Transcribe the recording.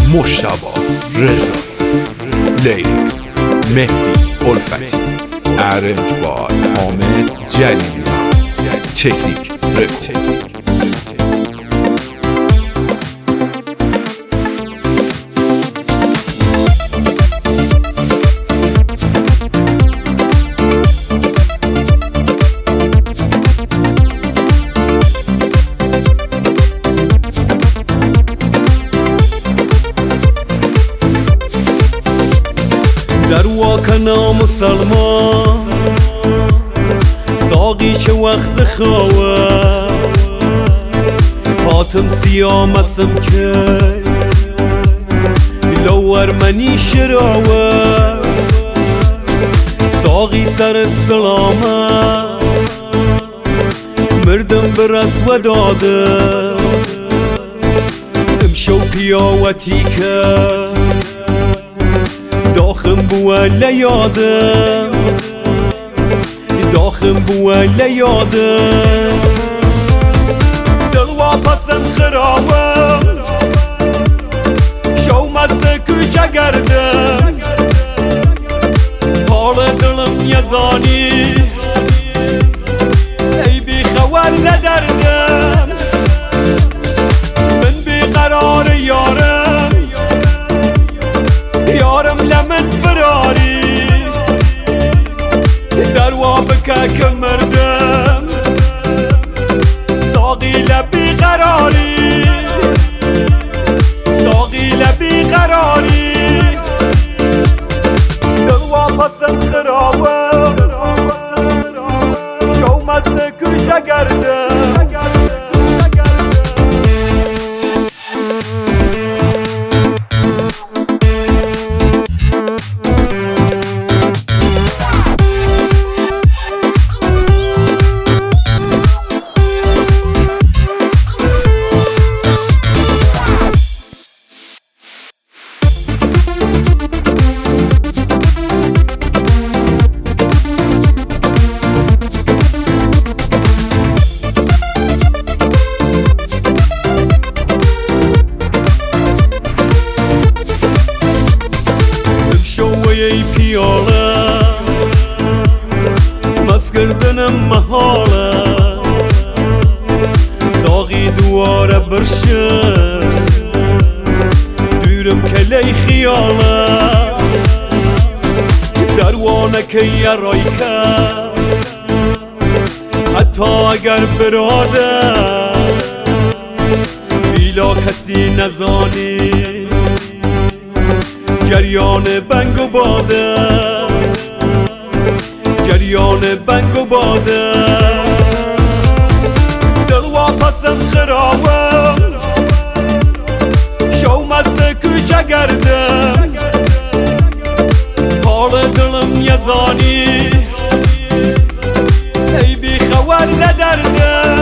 مجتبی رضایی، لیریکس مهدی الفتی، ارنج بای حامد جلیلیان، تکنیک رکورد. در واکنا مسلمان ساقی چه وقت خواه هاتم سیامسم که لور منی شراوه ساقی سر سلامت مردم برس و داده امشو پیاوتی که داخم بوا لیادم داخم بوا لیادم دل واپسم خرابم شو مزه کشه گردم حال دلم یزانی ای بی خبر ندردم من بی قرار یارم یارم لمن فراری در وابکه که مردم ساقی لبی قراری ساقی لبی قراری دل واپسم خرابم شو مزه کشه گردم ای پیاله مست کردنم محاله ساقی دواره برشه دیرم کلی خیاله دروانه که یرای کس حتی اگر براده بیلا کسی نزانی جریان بنگ و باده جریان بنگ و باده دل واپسم خرابم شو مزه کشه گردم حال دلم یزانی ای بی خبر ندردم